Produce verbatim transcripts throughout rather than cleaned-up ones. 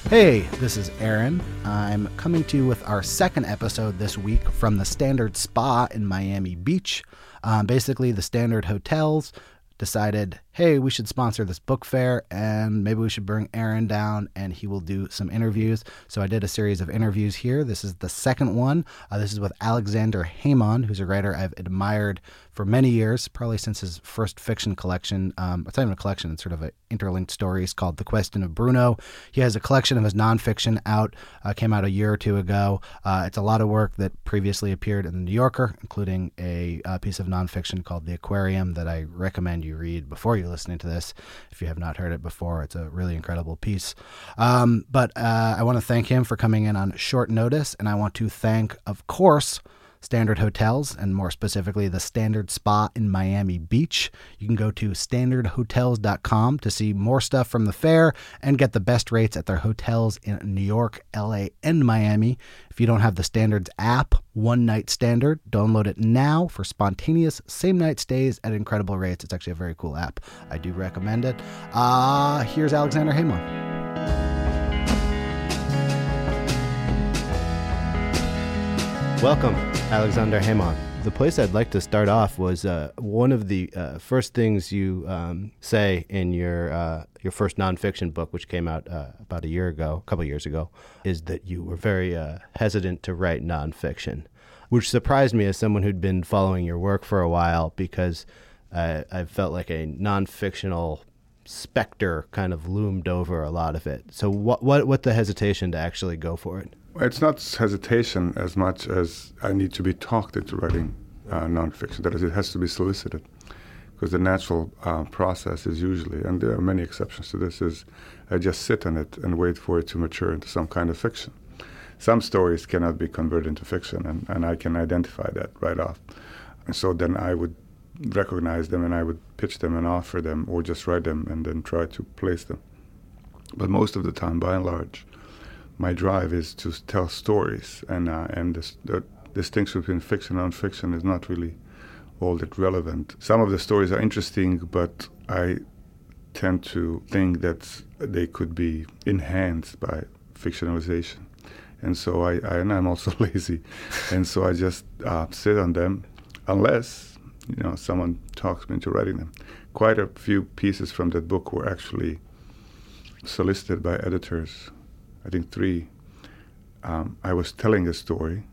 Hey, this is Aaron. I'm coming to you with our second episode this week from the Standard Spa in Miami Beach. Um, basically, the Standard Hotels decided, hey, we should sponsor this book fair, and maybe we should bring Aaron down, and he will do some interviews. So I did a series of interviews here. This is the second one. Uh, this is with Alexander Hemon, who's a writer I've admired for many years, probably since his first fiction collection. Um, it's not even a collection, it's sort of an interlinked stories called The Question of Bruno. He has a collection of his nonfiction out, uh, came out a year or two ago. Uh, it's a lot of work that previously appeared in The New Yorker, including a, a piece of nonfiction called The Aquarium that I recommend you read before you listening to this. If you have not heard it before, it's a really incredible piece. Um, but uh, I want to thank him for coming in on short notice, and I want to thank, of course, Standard Hotels, and more specifically, the Standard Spa in Miami Beach. You can go to standard hotels dot com to see more stuff from the fair and get the best rates at their hotels in New York, L A, and Miami. If you don't have the Standards app, One Night Standard, download it now for spontaneous same-night stays at incredible rates. It's actually a very cool app. I do recommend it. Uh, here's Alexander Hemon. Welcome, Alexander Hemon. The place I'd like to start off was uh, one of the uh, first things you um, say in your uh, your first nonfiction book, which came out uh, about a year ago, a couple of years ago, is that you were very uh, hesitant to write nonfiction, which surprised me as someone who'd been following your work for a while, because uh, I felt like a nonfictional specter kind of loomed over a lot of it. So what what what the hesitation to actually go for it? It's not hesitation as much as I need to be talked into writing uh, nonfiction. That is, it has to be solicited, because the natural uh, process is usually, and there are many exceptions to this, is I just sit on it and wait for it to mature into some kind of fiction. Some stories cannot be converted into fiction, and, and I can identify that right off. And so then I would recognize them and I would pitch them and offer them, or just write them and then try to place them. But most of the time, by and large, my drive is to tell stories, and uh, and this, the distinction between fiction and nonfiction is not really all that relevant. Some of the stories are interesting, but I tend to think that they could be enhanced by fictionalization. And so I, I and I'm also lazy, and so I just uh, sit on them, unless you know someone talks me into writing them. Quite a few pieces from that book were actually solicited by editors. I think three. Um, I was telling a story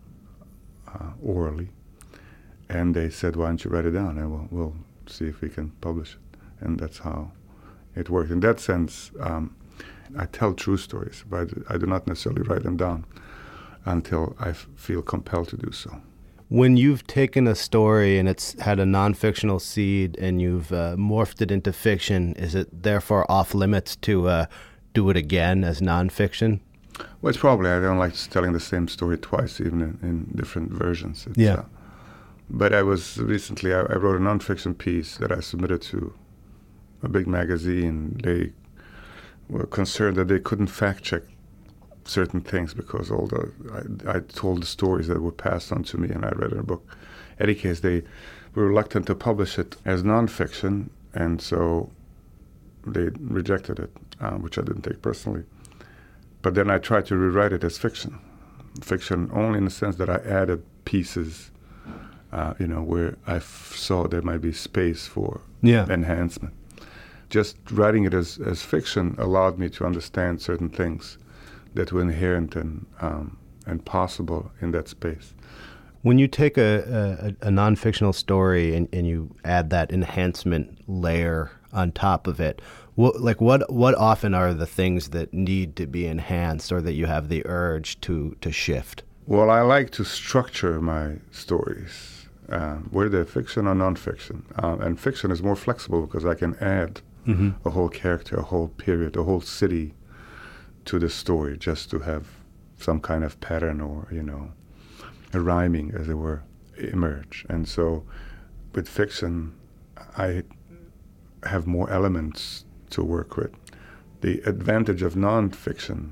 uh, orally, and they said, "Why don't you write it down, and we'll, we'll see if we can publish it." And that's how it worked. In that sense, um, I tell true stories, but I do not necessarily write them down until I f- feel compelled to do so. When you've taken a story and it's had a non-fictional seed and you've uh, morphed it into fiction, is it therefore off limits to uh, do it again as nonfiction? Well, it's probably, I don't like telling the same story twice, even in, in different versions. It's, yeah. Uh, but I was recently, I, I wrote a nonfiction piece that I submitted to a big magazine. They were concerned that they couldn't fact check certain things because all the, I, I told the stories that were passed on to me and I read in a book. In any case, they were reluctant to publish it as nonfiction, and so they rejected it, uh, which I didn't take personally. But then I tried to rewrite it as fiction. Fiction only in the sense that I added pieces, uh, you know, where I f- saw there might be space for yeah. enhancement. Just writing it as, as fiction allowed me to understand certain things that were inherent and, um, and possible in that space. When you take a, a, a non-fictional story and, and you add that enhancement layer on top of it, what, like what what often are the things that need to be enhanced or that you have the urge to, to shift? Well, I like to structure my stories, uh, whether they're fiction or nonfiction. Uh, and fiction is more flexible because I can add mm-hmm. a whole character, a whole period, a whole city to the story just to have some kind of pattern or, you know, a rhyming, as it were, emerge. And so with fiction, I have more elements to work with. The advantage of nonfiction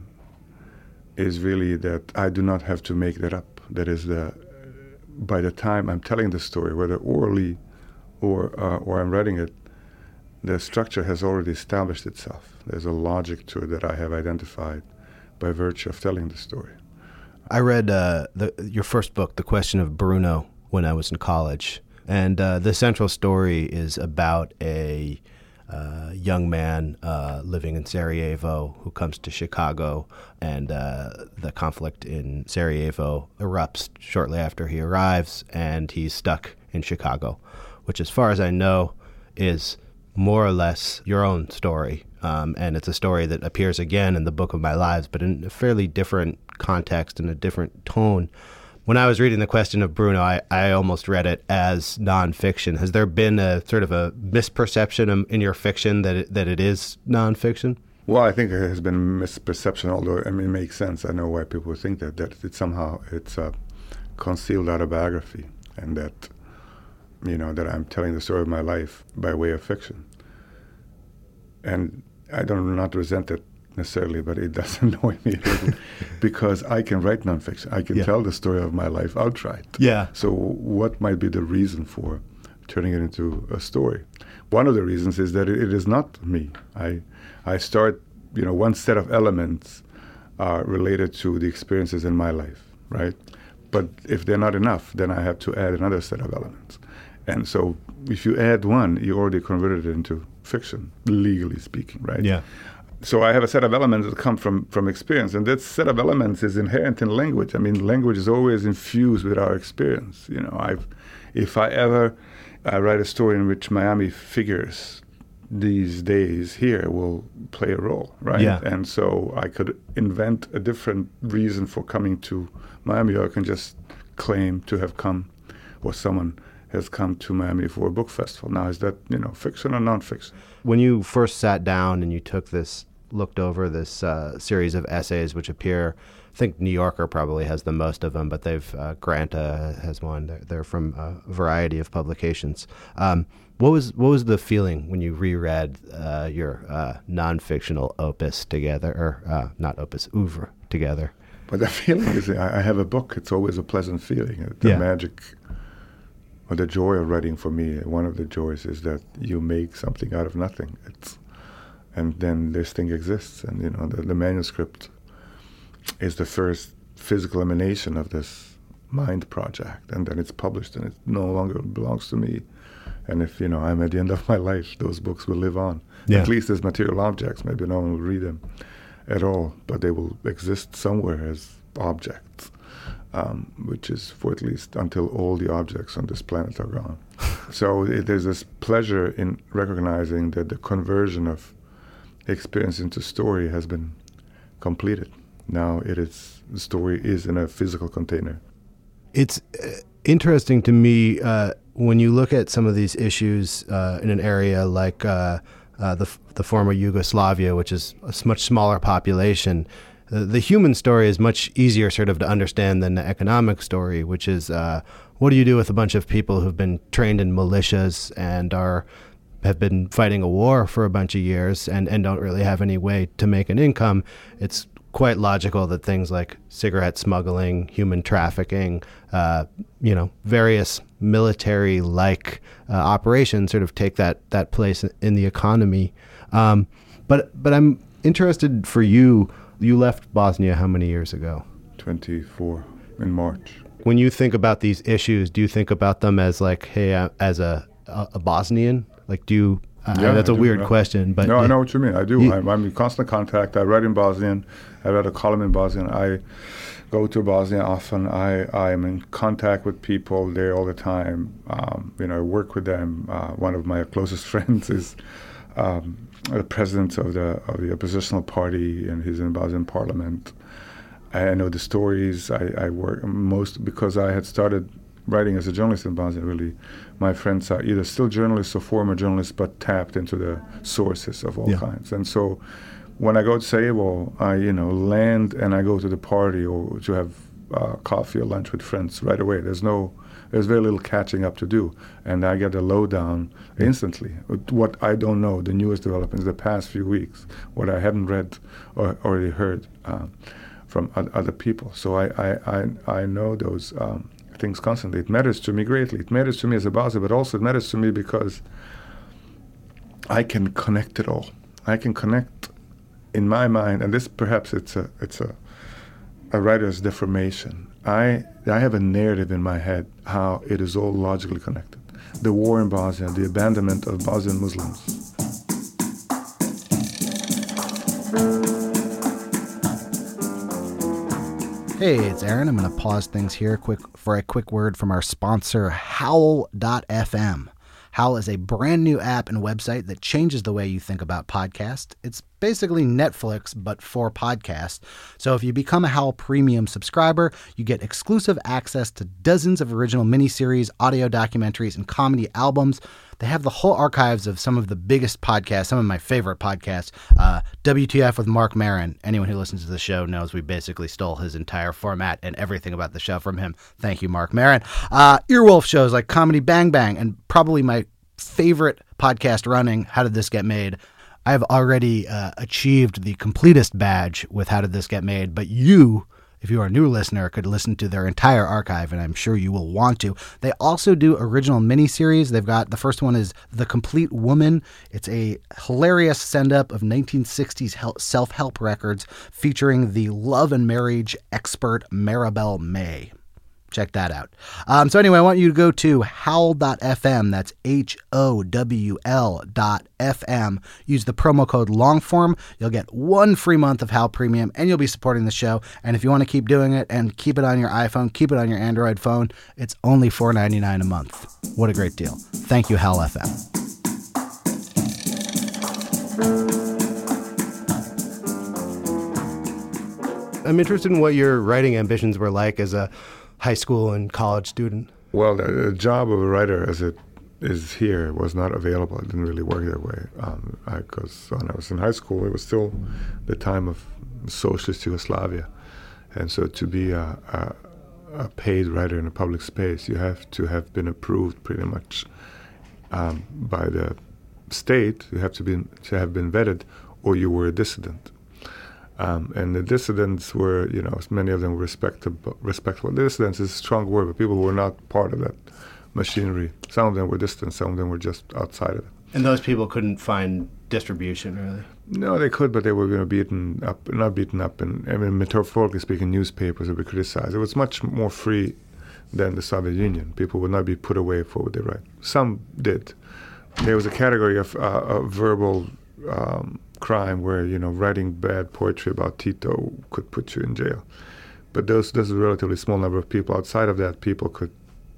is really that I do not have to make that up. That is, the by the time I'm telling the story, whether orally or uh, or I'm writing it, the structure has already established itself. There's a logic to it that I have identified by virtue of telling the story. I read uh, the, your first book, The Question of Bruno, when I was in college. And uh, the central story is about a uh, young man uh, living in Sarajevo who comes to Chicago, and uh, the conflict in Sarajevo erupts shortly after he arrives, and he's stuck in Chicago, which, as far as I know, is more or less your own story. Um, and it's a story that appears again in the Book of My Lives, but in a fairly different context and a different tone. When I was reading The Question of Bruno, I, I almost read it as nonfiction. Has there been a sort of a misperception in your fiction that it, that it is nonfiction? Well, I think there has been misperception, although I mean, it makes sense. I know why people think that, that it somehow it's a concealed autobiography, and that, you know, that I'm telling the story of my life by way of fiction. And I don't not resent it necessarily, but it does annoy me a little because I can write nonfiction. I can yeah. tell the story of my life outright. Yeah. So what might be the reason for turning it into a story? One of the reasons is that it, it is not me. I I start, you know, one set of elements are related to the experiences in my life, right? But if they're not enough, then I have to add another set of elements. And so if you add one, you already converted it into fiction, legally speaking, right? Yeah. So I have a set of elements that come from, from experience, and that set of elements is inherent in language. I mean, language is always infused with our experience. You know, I've, if I ever I write a story in which Miami figures these days here will play a role, right? Yeah. And so I could invent a different reason for coming to Miami, or I can just claim to have come, or someone has come to Miami for a book festival. Now, is that, you know, fiction or nonfiction? When you first sat down and you took this, looked over this uh, series of essays which appear, I think New Yorker probably has the most of them, but they've, uh, Granta has one. They're, they're from a variety of publications. Um, what was what was the feeling when you reread uh, your uh, non-fictional opus together, or uh, not opus, oeuvre together? But the feeling is, I have a book. It's always a pleasant feeling. The yeah. magic, or the joy of writing for me, one of the joys is that you make something out of nothing. It's, and then this thing exists, and you know the, the manuscript is the first physical emanation of this mind project, and then it's published, and it no longer belongs to me. And if, you know, I'm at the end of my life, those books will live on. Yeah. At least as material objects. Maybe no one will read them at all, but they will exist somewhere as objects. Um, which is for at least until all the objects on this planet are gone. So it, there's this pleasure in recognizing that the conversion of experience into story has been completed. Now it is, the story is in a physical container. It's uh, interesting to me uh, when you look at some of these issues uh, in an area like uh, uh, the, the former Yugoslavia, which is a much smaller population. The, the human story is much easier sort of to understand than the economic story, which is uh, what do you do with a bunch of people who've been trained in militias and are have been fighting a war for a bunch of years and, and don't really have any way to make an income? It's quite logical that things like cigarette smuggling, human trafficking, uh, you know, various military-like uh, operations sort of take that that place in the economy. Um, but but I'm interested for you. You left Bosnia how many years ago? twenty-four in March. When you think about these issues, do you think about them as like, hey, uh, as a, a a Bosnian? Like, do you? Uh, yeah, that's I a do, weird yeah. question, but no, yeah. I know what you mean. I do. You, I'm, I'm in constant contact. I write in Bosnian. I write a column in Bosnian. I go to Bosnia often. I I'm in contact with people there all the time. Um, you know, I work with them. Uh, one of my closest friends is um, the president of the of the oppositional party, and he's in Bosnian parliament. I know the stories. I, I work most because I had started writing as a journalist in Bosnia. Really, my friends are either still journalists or former journalists, but tapped into the sources of all yeah. kinds. And so, when I go to Sarajevo, I you know land and I go to the party or to have uh, coffee or lunch with friends right away. There's no, there's very little catching up to do, and I get a lowdown yeah. instantly. What I don't know, the newest developments, the past few weeks, what I haven't read or already heard uh, from other people. So I I I, I know those. Um, things constantly. It matters to me greatly. It matters to me as a Bosnian, but also it matters to me because I can connect it all. I can connect in my mind, and this perhaps it's a it's a a writer's deformation. I I have a narrative in my head how it is all logically connected. The war in Bosnia, the abandonment of Bosnian Muslims. Hey, it's Aaron. I'm going to pause things here quick for a quick word from our sponsor, Howl dot f m. Howl is a brand new app and website that changes the way you think about podcasts. It's basically Netflix, but for podcasts. So if you become a Howl Premium subscriber, you get exclusive access to dozens of original miniseries, audio documentaries, and comedy albums. They have the whole archives of some of the biggest podcasts, some of my favorite podcasts. Uh, W T F with Mark Maron. Anyone who listens to the show knows we basically stole his entire format and everything about the show from him. Thank you, Mark Maron. Uh, Earwolf shows like Comedy Bang Bang, and probably my favorite podcast running, How Did This Get Made? I have already uh, achieved the completest badge with How Did This Get Made, but you, if you are a new listener, could listen to their entire archive, and I'm sure you will want to. They also do original miniseries. They've got, the first one is The Complete Woman. It's a hilarious send-up of nineteen sixties self-help records featuring the love and marriage expert Maribel May. Check that out. Um, so anyway, I want you to go to howl dot f m. That's H O W L dot F M. Use the promo code LONGFORM. You'll get one free month of Howl Premium, and you'll be supporting the show. And if you want to keep doing it and keep it on your iPhone, keep it on your Android phone, it's only four dollars and ninety-nine cents a month. What a great deal. Thank you, Howl F M. I'm interested in what your writing ambitions were like as a high school and college student. Well, the, the job of a writer as it is here was not available. It didn't really work that way. Because um, when I was in high school, it was still the time of socialist Yugoslavia. And so to be a, a, a paid writer in a public space, you have to have been approved pretty much um, by the state. You have to, be, to have been vetted, or you were a dissident. Um, and the dissidents were, you know, many of them were respectable. respectable. Dissidents is a strong word, but people who were not part of that machinery. Some of them were distant, some of them were just outside of it. And those people couldn't find distribution, really? No, they could, but they were you know, beaten up, not beaten up, and I mean, metaphorically speaking, newspapers would be criticized. It was much more free than the Soviet Union. People would not be put away for what they write. Some did. There was a category of, uh, of verbal um, crime where, you know, writing bad poetry about Tito could put you in jail. But those, there's a relatively small number of people. Outside of that, people could,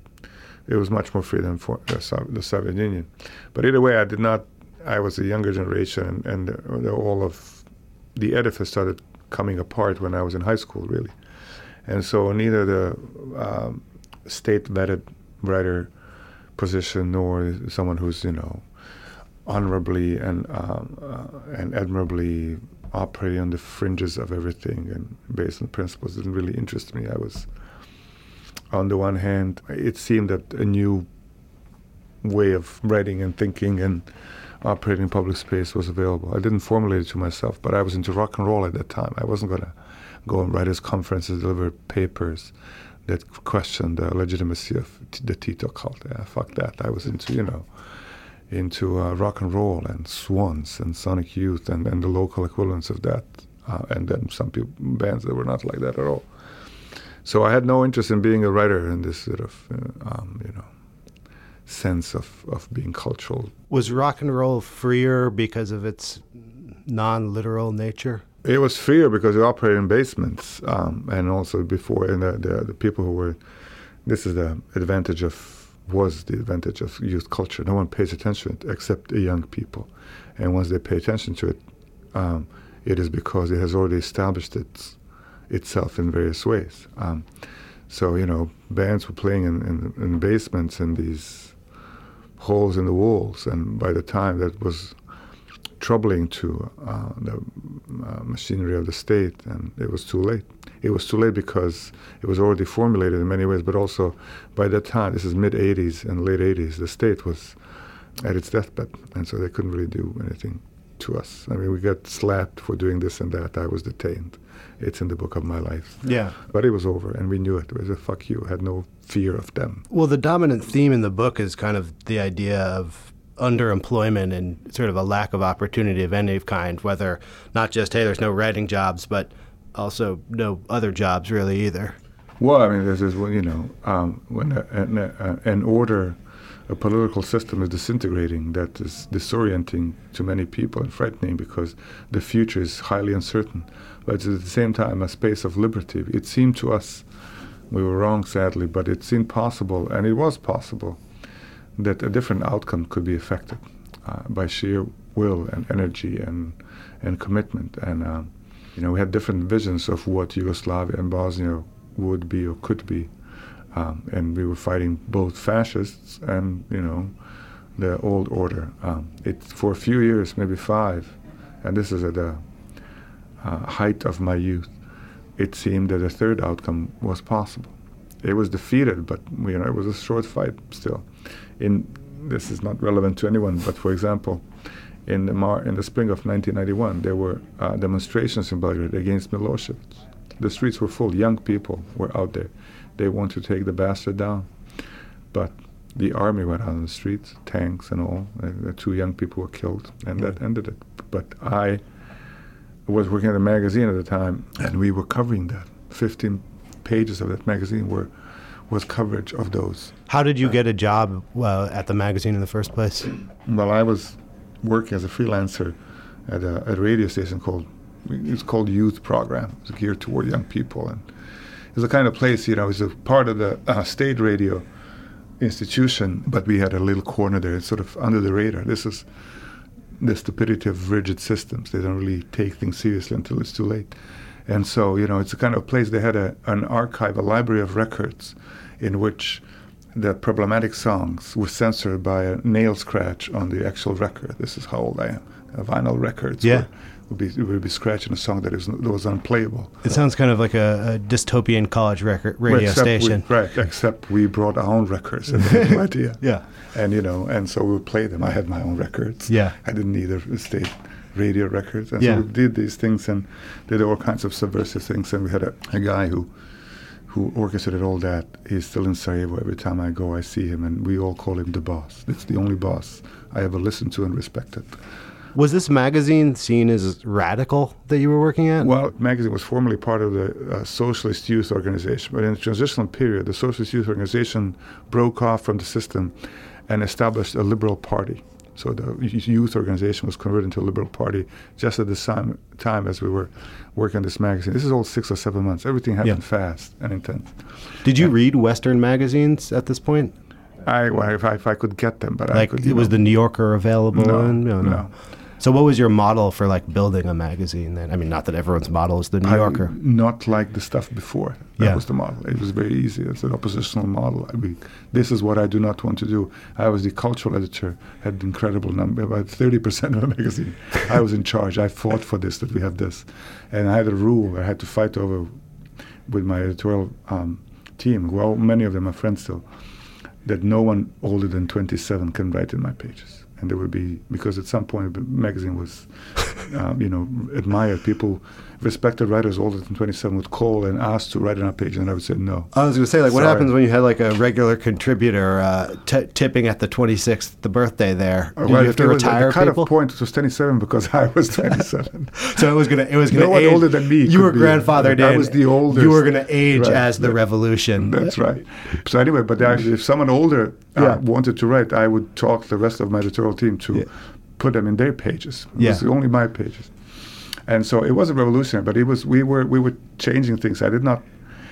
it was much more free than for uh, the Soviet Union. But either way, I did not, I was a younger generation, and, and uh, all of the edifice started coming apart when I was in high school, really. And so neither the um, state-vetted writer position nor someone who's, you know, honorably and um, uh, and admirably operating on the fringes of everything and based on principles didn't really interest me. I was, on the one hand, it seemed that a new way of writing and thinking and operating in public space was available. I didn't formulate it to myself, but I was into rock and roll at that time. I wasn't going to go on writers' conferences, deliver papers that questioned the legitimacy of t- the Tito cult. Yeah, fuck that. I was into, you know, into uh, rock and roll and Swans and Sonic Youth and, and the local equivalents of that, uh, and then some people, bands that were not like that at all. So I had no interest in being a writer in this sort of, uh, um, you know, sense of, of being cultural. Was rock and roll freer because of its non-literal nature? It was freer because it operated in basements, um, and also before, and the, the, the people who were, this is the advantage of, was the advantage of youth culture. No one pays attention to it except the young people. And once they pay attention to it, um, it is because it has already established its, itself in various ways. Um, so, you know, bands were playing in, in, in basements and these holes in the walls, and by the time that was troubling to uh, the uh, machinery of the state, and it was too late. It was too late because it was already formulated in many ways, but also by that time, this is mid-eighties and late eighties, the state was at its deathbed, and so they couldn't really do anything to us. I mean, we got slapped for doing this and that. I was detained. It's in the book of my life. Yeah. But it was over, and we knew it. It was a fuck you. I had no fear of them. Well, the dominant theme in the book is kind of the idea of underemployment and sort of a lack of opportunity of any kind, whether not just, hey, there's no writing jobs, but also no other jobs really either. Well, I mean, this is, you know, um, when a, an, a, an order, a political system is disintegrating, that is disorienting to many people and frightening because the future is highly uncertain. But it's at the same time a space of liberty. It seemed to us, we were wrong sadly, but it seemed possible, and it was possible, that a different outcome could be affected uh, by sheer will and energy and and commitment. And um, you know, we had different visions of what Yugoslavia and Bosnia would be or could be, um, and we were fighting both fascists and, you know, the old order. Um, it for a few years, maybe five, and this is at the uh, height of my youth. It seemed that a third outcome was possible. It was defeated, but you know, it was a short fight still. In this is not relevant to anyone, but for example, in the Mar- in the spring of nineteen ninety-one, there were uh, demonstrations in Belgrade against Milosevic. The streets were full. Young people were out there. They wanted to take the bastard down, but the army went out on the streets, tanks and all. And the two young people were killed, and yeah. that ended it. But I was working at a magazine at the time, and we were covering that. Fifteen pages of that magazine were was coverage of those. How did you get a job uh, at the magazine in the first place? Well, I was working as a freelancer at a, at a radio station called, it's called Youth Program. It's geared toward young people. And it's a kind of place, you know, it's a part of the uh, state radio institution, but we had a little corner there, it's sort of under the radar. This is the stupidity of rigid systems. They don't really take things seriously until it's too late. And so, you know, it's a kind of place, they had a, an archive, a library of records in which the problematic songs were censored by a nail scratch on the actual record. This is how old I am. Uh, vinyl records yeah. were, would, be, would be scratching a song that, is, that was unplayable. It sounds kind of like a, a dystopian college record radio except station. We, right, except we brought our own records and they had no idea. Yeah. And, you know, and so we would play them. I had my own records. Yeah. I didn't need a state radio records. And yeah. so we did these things and did all kinds of subversive things. And we had a, a guy who who orchestrated all that. He's still in Sarajevo. Every time I go, I see him, and we all call him the boss. It's the only boss I ever listened to and respected. Was this magazine seen as radical that you were working at? Well, the magazine was formerly part of the uh, Socialist Youth Organization, but in the transitional period, the Socialist Youth Organization broke off from the system and established a liberal party. So the youth organization was converted into a liberal party just at the same time as we were working on this magazine. This is all six or seven months. Everything happened yeah. fast and intense. Did you and read Western magazines at this point? I, well, if I, if I could get them, but like I could. Was know. The New Yorker available? No, and, no, no, no. So what was your model for like building a magazine then? I mean, not that everyone's model is the New I, Yorker. Not like the stuff before. That yeah. was the model. It was very easy. It's an oppositional model. I mean, this is what I do not want to do. I was the cultural editor, had an incredible number, about thirty percent of the magazine. I was in charge. I fought for this, that we have this. And I had a rule I had to fight over with my editorial um, team, well, many of them are friends still, that no one older than twenty-seven can write in my pages. And there would be, because at some point the magazine was, um, you know, admired. People, respected writers older than twenty-seven would call and ask to write on our page, and I would say no. I was going to say, like, what Sorry. happens when you had like a regular contributor uh, t- tipping at the twenty-sixth, the birthday there? Did well, you have to it was, retire the cut people? off point was twenty-seven because I was twenty-seven. So it was going to, it was going to no age. one older than me. You were could be. grandfathered in. I was the oldest. You were going to age right. as the that, revolution. That's right. So anyway, but actually, if someone older uh, yeah. wanted to write, I would talk the rest of my editorial team to yeah. put them in their pages. It yeah. was only my pages. And so it wasn't revolutionary, but it was. We were we were changing things. I did not.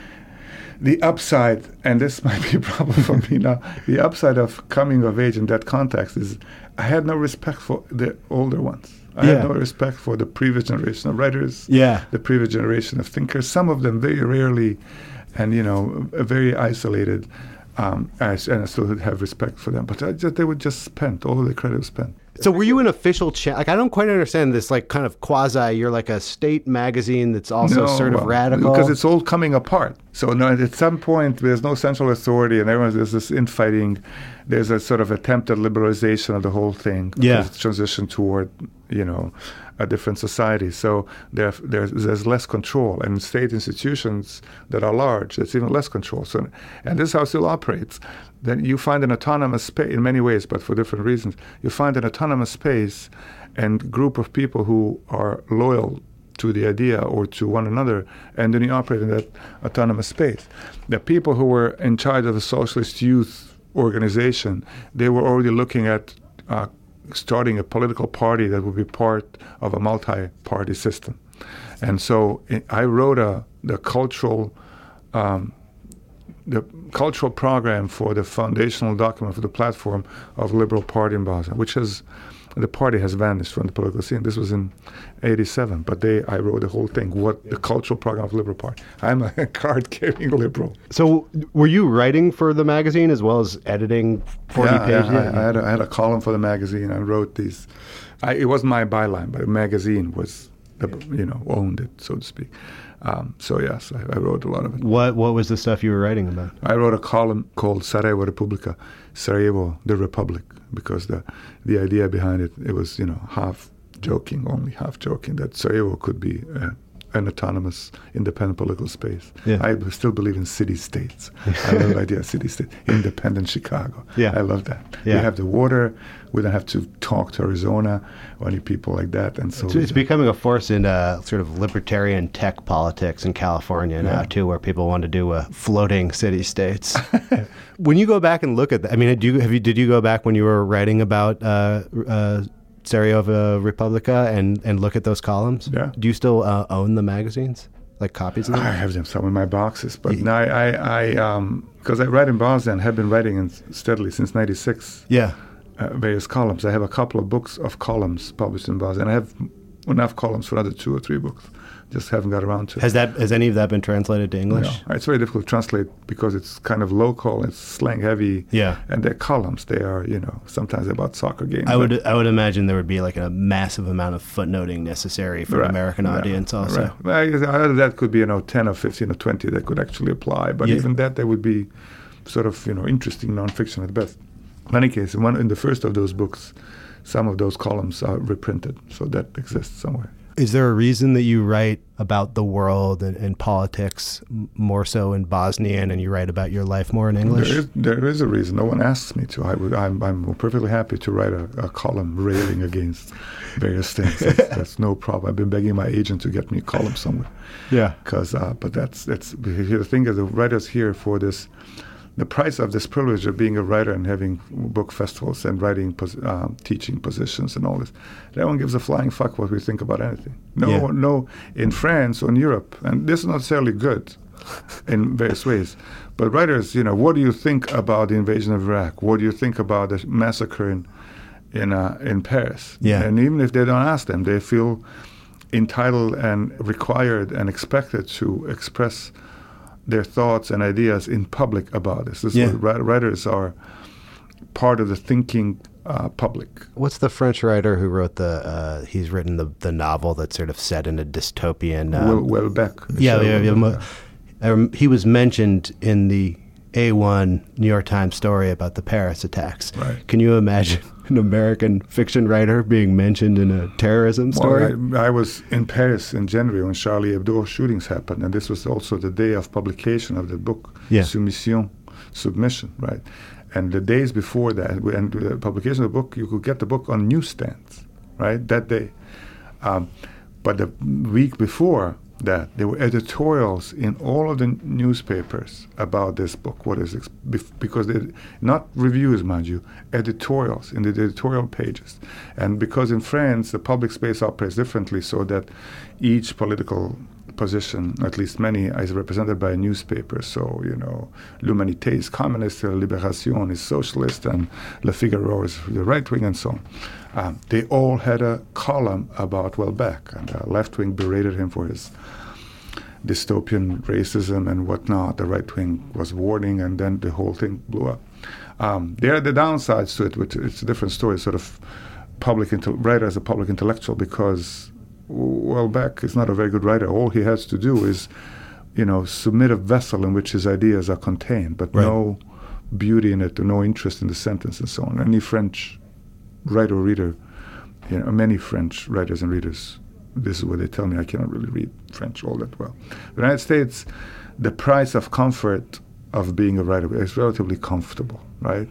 The upside, and this might be a problem for me now. The upside of coming of age in that context is, I had no respect for the older ones. I yeah. had no respect for the previous generation of writers. Yeah. The previous generation of thinkers. Some of them very rarely, and you know, very isolated. Um, I, and I still have respect for them, but I just, they were just spent. All of the credit was spent. So were you an official cha- like I don't quite understand this like kind of quasi you're like a state magazine that's also no, sort of well, radical because it's all coming apart. So no, at some point there's no central authority and everyone there's this infighting. there's a sort of attempted liberalization of the whole thing. Yeah. Transition toward, you know, a different society. So there, there's, there's less control. And in state institutions that are large, there's even less control. So, and this is how it still operates. Then you find an autonomous space, in many ways, but for different reasons. You find an autonomous space and group of people who are loyal to the idea or to one another, and then you operate in that autonomous space. The people who were in charge of the socialist youth organization, they were already looking at uh, starting a political party that would be part of a multi-party system. And so I wrote a, the cultural um, the cultural program for the foundational document for the platform of Liberal Party in Bosnia, which has, the party has vanished from the political scene. This was in eighty-seven, but they, I wrote the whole thing, what the cultural program of Liberal Party. I'm a card-carrying liberal. So were you writing for the magazine as well as editing forty yeah, pages? Yeah, I, I, had a, I had a column for the magazine. I wrote these. I, it wasn't my byline, but the magazine was, the, you know, owned it, so to speak. Um, so yes, I, I wrote a lot of it. What What was the stuff you were writing about? I wrote a column called Sarajevo Republika, Sarajevo the Republic, because the the idea behind it, it was, you know, half joking, only half joking, that Sarajevo could be uh, an autonomous, independent political space. Yeah. I still believe in city-states. I love the idea of city-state, independent Chicago. Yeah. I love that. Yeah. We have the water. We don't have to talk to Arizona or any people like that. And so It's, it's becoming a force in uh, sort of libertarian tech politics in California now, Yeah. too, where people want to do uh, floating city-states. When you go back and look at that, I mean, do you, have you, did you go back when you were writing about uh, uh, Sarajevo Republika and, and look at those columns? Yeah. Do you still uh, own the magazines, like copies of them? I have them some in my boxes, but no, I, I, I, um, because I write in Bosnia and have been writing in steadily since ninety-six. Yeah. Uh, various columns. I have a couple of books of columns published in Bosnia, and I have enough columns for another two or three books. Just haven't got around to it. Has that has any of that been translated to English? No, it's very difficult to translate because it's kind of local, it's slang heavy. Yeah. And they're columns. They are, you know, sometimes about soccer games. I would I would imagine there would be like a massive amount of footnoting necessary for Right, an American yeah, audience also. Right. Well, I guess out of that could be, you know, ten or fifteen or twenty that could actually apply. But Yeah. even that, they would be sort of, you know, interesting nonfiction at best. In any case, in, one, in the first of those books, some of those columns are reprinted, so that exists somewhere. Is there a reason that you write about the world and, and politics m- more so in Bosnian, and you write about your life more in English? There is, there is a reason. No one asks me to. I would, I'm, I'm perfectly happy to write a, a column railing against various things. That's, that's no problem. I've been begging my agent to get me a column somewhere. Yeah. Because, uh, but that's that's the thing is, the writers here for this. The price of this privilege of being a writer and having book festivals and writing, pos- uh, teaching positions and all this, no one gives a flying fuck what we think about anything. No, Yeah. no, in France or in Europe, and this is not necessarily good in various ways, but writers, you know, what do you think about the invasion of Iraq? What do you think about the massacre in in, uh, in Paris? Yeah. And even if they don't ask them, they feel entitled and required and expected to express their thoughts and ideas in public about this. This Yeah. is what writers are part of the thinking uh, public. What's the French writer who wrote the, uh, he's written the, the novel that's sort of set in a dystopian... Um, Wel- Welbeck. yeah, Michel yeah, yeah. Welbeck. mo- um, he was mentioned in the A one New York Times story about the Paris attacks. Right. Can you imagine an American fiction writer being mentioned in a terrorism story? Well, I, I was in Paris in January when Charlie Hebdo shootings happened, and this was also the day of publication of the book, Yeah. Soumission, Submission, right? And the days before that, and the publication of the book, you could get the book on newsstands, right, that day. Um, but the week before that, there were editorials in all of the newspapers about this book. What is it? Because they, not reviews, mind you, editorials in the editorial pages. And because in France, the public space operates differently, so that each political position, at least many, is represented by a newspaper. So, you know, L'Humanité is communist, Libération is socialist, and Le Figaro is the right wing, and so on. Um, they all had a column about Welbeck, and the left wing berated him for his dystopian racism and whatnot. The right wing was warning, and then the whole thing blew up. Um, there are the downsides to it, which it's a different story. Sort of public intel- writer as a public intellectual, because Welbeck is not a very good writer. All he has to do is, you know, submit a vessel in which his ideas are contained, but Right. no beauty in it or no interest in the sentence and so on. Any French writer or reader, you know, many French writers and readers, this is what they tell me, I cannot really read French all that well. The United States, the price of comfort of being a writer is relatively comfortable, right?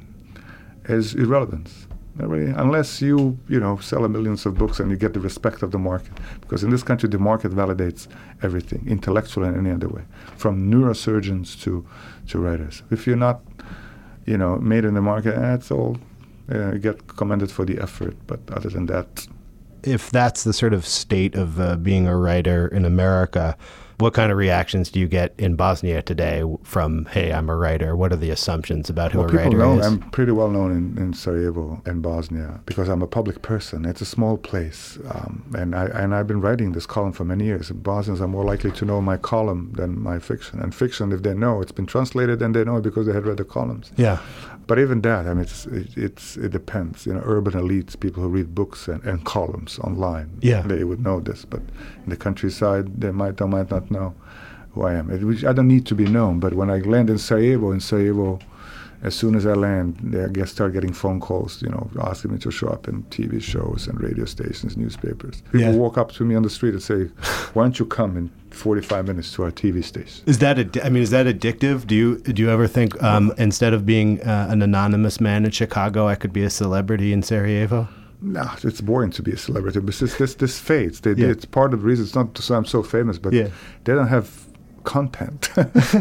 Is irrelevance. Really, unless you, you know, sell a millions of books and you get the respect of the market. Because in this country, the market validates everything, intellectual and any other way, from neurosurgeons to, to writers. If you're not, you know, made in the market, that's all, uh, you get commended for the effort. But other than that... If that's the sort of state of uh, being a writer in America, what kind of reactions do you get in Bosnia today from, hey, I'm a writer? What are the assumptions about who well, a writer people know is? I'm pretty well known in, in Sarajevo and Bosnia because I'm a public person. It's a small place. Um, and, I, and I've been writing this column for many years. Bosnians are more likely to know my column than my fiction. And fiction, if they know, it's been translated and they know it because they had read the columns. Yeah. But even that, I mean, it's, it, it's, it depends. You know, urban elites, people who read books and, and columns online, yeah. they would know this. But in the countryside, they might or might not know who I am. It, which I don't need to be known. But when I land in Sarajevo, in Sarajevo, as soon as I land, they, I guess, start getting phone calls, you know, asking me to show up in T V shows and radio stations, newspapers. People yeah. walk up to me on the street and say, "Why don't you come in forty-five minutes to our T V station?" Is that ad- I mean, is that addictive? Do you do you ever think um, instead of being uh, an anonymous man in Chicago, I could be a celebrity in Sarajevo? No, it's boring to be a celebrity. But this this, this fades. They, yeah. It's part of the reason. It's not to say I'm so famous, but yeah. they don't have content.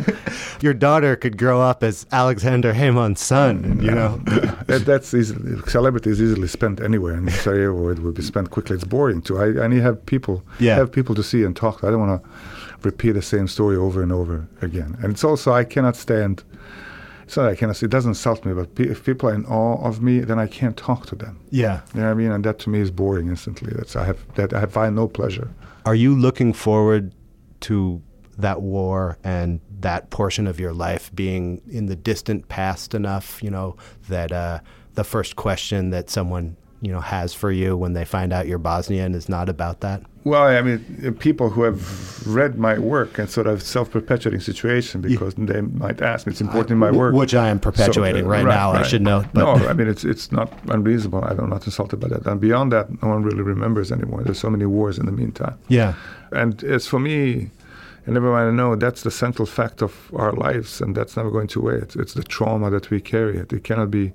Your daughter could grow up as Alexander Hamon's son, and, you know. that, that's easily, celebrity is easily spent anywhere. In Sarajevo, it will be spent quickly. It's boring too. I, I need to have people, yeah. have people to see and talk to. I don't want to repeat the same story over and over again. And it's also, I cannot stand, it's not I cannot, it doesn't insult me, but pe- if people are in awe of me, then I can't talk to them. Yeah. You know what I mean? And that to me is boring instantly. That's, I have, that I find no pleasure. Are you looking forward to that war and that portion of your life being in the distant past enough, you know, that uh, the first question that someone, you know, has for you when they find out you're Bosnian is not about that? Well, I mean, people who have read my work and sort of self-perpetuating situation because yeah. they might ask me, it's important in my work. Which I am perpetuating so, uh, right, right now, right. I should note. But no, I mean, it's it's not unreasonable. I'm not insulted by that. And beyond that, no one really remembers anymore. There's so many wars in the meantime. Yeah. And it's for me... And everyone know that's the central fact of our lives, and that's never going to away. It's, it's the trauma that we carry. It, it cannot be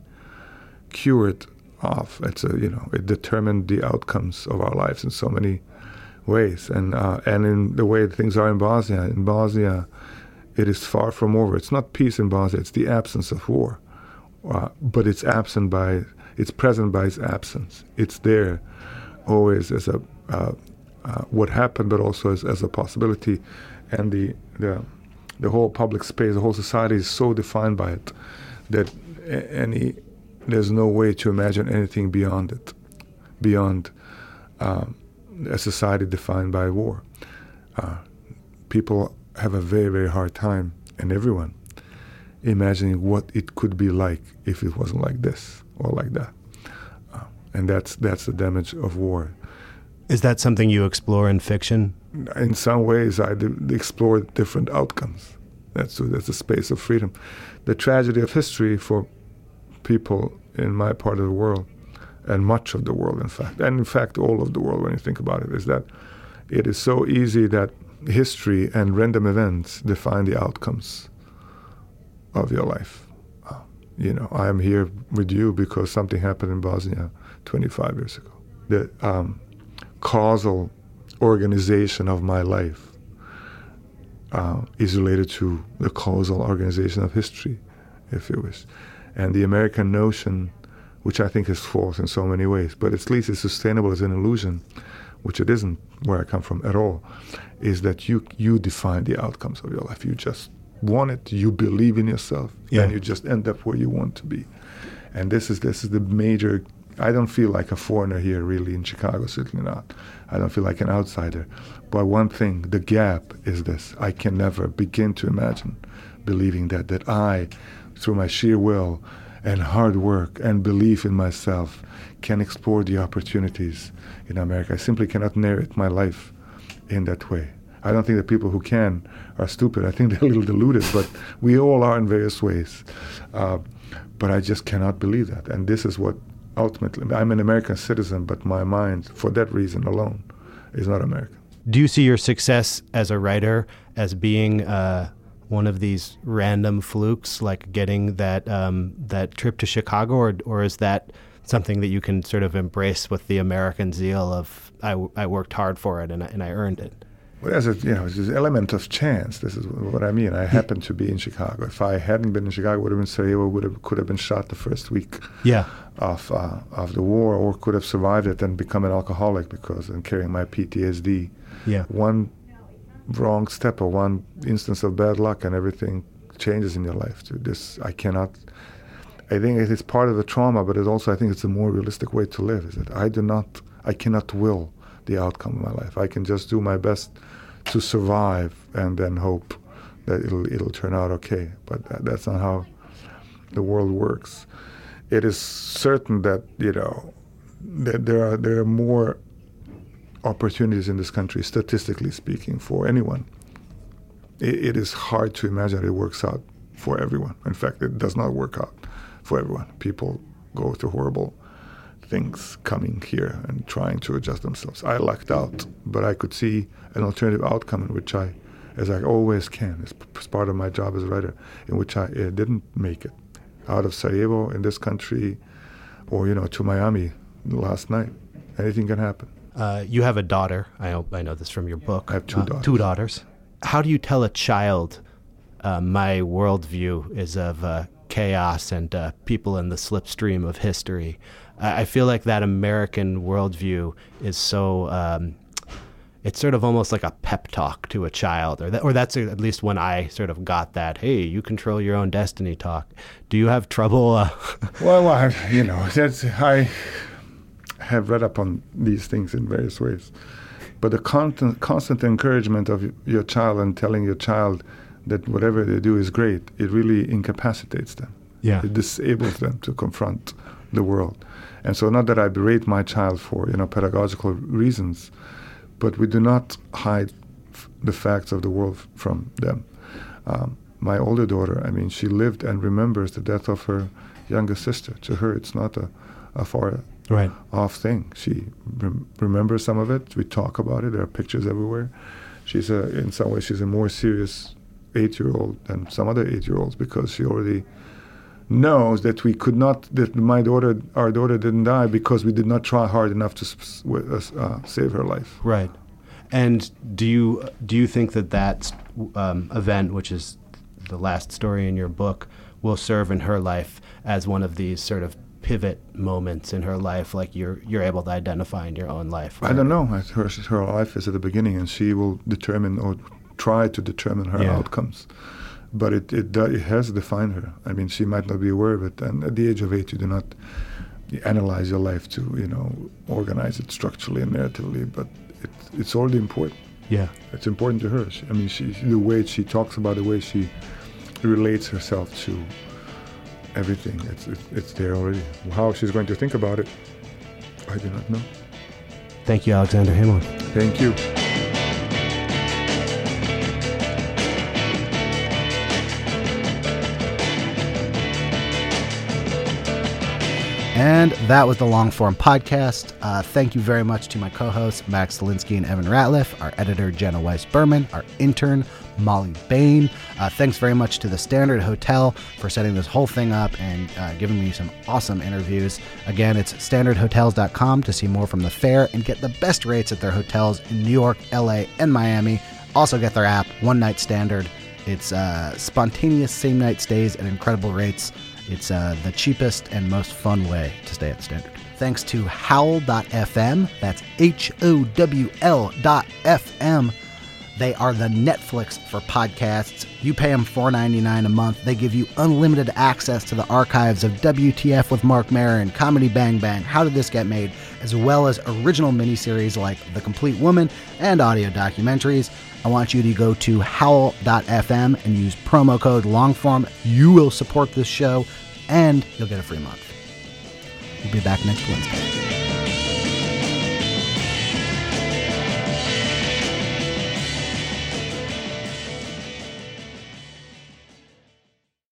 cured off. It's a, you know, it determined the outcomes of our lives in so many ways, and uh, and in the way things are in Bosnia. In Bosnia, it is far from over. It's not peace in Bosnia. It's the absence of war, uh, but it's absent by it's present by its absence. It's there, always as a uh, uh, what happened, but also as, as a possibility. And the, the the whole public space, the whole society is so defined by it that any there's no way to imagine anything beyond it, beyond um, a society defined by war. Uh, people have a very, very hard time, and everyone, imagining what it could be like if it wasn't like this or like that. Uh, and that's that's the damage of war. Is that something you explore in fiction? In some ways, I d- explore different outcomes. That's that's the space of freedom. The tragedy of history for people in my part of the world, and much of the world, in fact, and in fact all of the world when you think about it, is that it is so easy that history and random events define the outcomes of your life. Uh, you know, I am here with you because something happened in Bosnia twenty-five years ago. The um, causal organization of my life uh, is related to the causal organization of history, if you wish. And the American notion, which I think is false in so many ways, but at least it's sustainable as an illusion, which it isn't where I come from at all, is that you you define the outcomes of your life. You just want it, you believe in yourself, yeah. and you just end up where you want to be. And this is this is the major... I don't feel like a foreigner here, really, in Chicago, certainly not. I don't feel like an outsider. But one thing, the gap is this. I can never begin to imagine believing that, that I, through my sheer will and hard work and belief in myself, can explore the opportunities in America. I simply cannot narrate my life in that way. I don't think the people who can are stupid. I think they're a little deluded, but we all are in various ways. Uh, but I just cannot believe that. And this is what ultimately, I'm an American citizen, but my mind, for that reason alone, is not American. Do you see your success as a writer as being uh, one of these random flukes, like getting that um, that trip to Chicago, or or is that something that you can sort of embrace with the American zeal of I, I worked hard for it and I, and I earned it? Well, there's a you know there's an element of chance. This is what I mean. I happened to be in Chicago. If I hadn't been in Chicago, I would have been Sarajevo. Would have could have been shot the first week Yeah. of uh, of the war, or could have survived it and become an alcoholic because and carrying my P T S D. Yeah. One wrong step or one instance of bad luck and everything changes in your life. To this, I cannot. I think it is part of the trauma, but it also I think it's a more realistic way to live. Is that I do not, I cannot will the outcome of my life. I can just do my best to survive and then hope that it'll it'll turn out okay. But that, that's not how the world works. It is certain that you know that there are there are more opportunities in this country, statistically speaking, for anyone. It, it is hard to imagine that it works out for everyone. In fact, it does not work out for everyone. People go through horrible things coming here and trying to adjust themselves. I lucked out, but I could see an alternative outcome in which I, as I always can, as p- part of my job as a writer, in which I uh, didn't make it. Out of Sarajevo in this country, or, you know, to Miami last night. Anything can happen. Uh, you have a daughter. I know, I know this from your book. I have two uh, daughters. Two daughters. How do you tell a child uh, my worldview is of uh, chaos and uh, people in the slipstream of history? I, I feel like that American worldview is so, um, it's sort of almost like a pep talk to a child, or that, or that's at least when I sort of got that, hey, you control your own destiny talk. Do you have trouble? Uh, Well, I, you know, that's, I have read up on these things in various ways. But the constant, constant encouragement of your child and telling your child that whatever they do is great, it really incapacitates them. Yeah. It disables them to confront the world. And so not that I berate my child for, you know, pedagogical reasons, but we do not hide f- the facts of the world f- from them. Um, my older daughter, I mean, she lived and remembers the death of her younger sister. To her, it's not a, a far right. off thing. She rem- remembers some of it. We talk about it. There are pictures everywhere. She's a, in some ways, she's a more serious eight-year-old than some other eight-year-olds because she already knows that we could not, that my daughter, our daughter didn't die because we did not try hard enough to s- uh, save her life. Right. And do you do you think that that um, event, which is the last story in your book, will serve in her life as one of these sort of pivot moments in her life, like you're you're able to identify in your own life? I don't know. Her, her life is at the beginning, and she will determine or try to determine her Yeah. outcomes. But it, it it has defined her. I mean, she might not be aware of it. And at the age of eight, you do not analyze your life to, you know, organize it structurally and narratively. But it, it's already important. Yeah. It's important to her. She, I mean, she, the way she talks about it, the way she relates herself to everything, it's, it, it's there already. How she's going to think about it, I do not know. Thank you, Alexander Hamon. Thank you. And that was the Longform Podcast. Uh, thank you very much to my co-hosts, Max Zielinski and Evan Ratliff, our editor, Jenna Weiss-Berman, our intern, Molly Bain. Uh, thanks very much to the Standard Hotel for setting this whole thing up and uh, giving me some awesome interviews. Again, it's standard hotels dot com to see more from the fair and get the best rates at their hotels in New York, L A, and Miami. Also get their app, One Night Standard. It's uh, spontaneous same-night stays at incredible rates. It's uh, the cheapest and most fun way to stay at the Standard. Thanks to howl dot f m. That's H O W L dot F M. They are the Netflix for podcasts. You pay them four dollars and ninety-nine cents a month. They give you unlimited access to the archives of W T F with Mark Maron, Comedy Bang Bang, How Did This Get Made, as well as original miniseries like The Complete Woman and audio documentaries. I want you to go to howl dot f m and use promo code LONGFORM. You will support this show, and you'll get a free month. We'll be back next Wednesday.